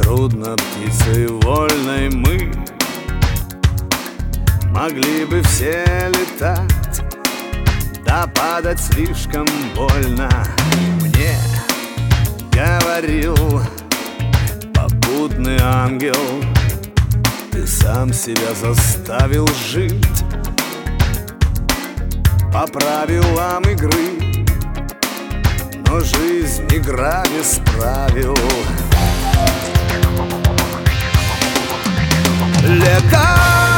Трудно птицей вольной мы могли бы все летать, да падать слишком больно. Мне говорил попутный ангел: ты сам себя заставил жить по правилам игры, но жизнь игра без правил. Летать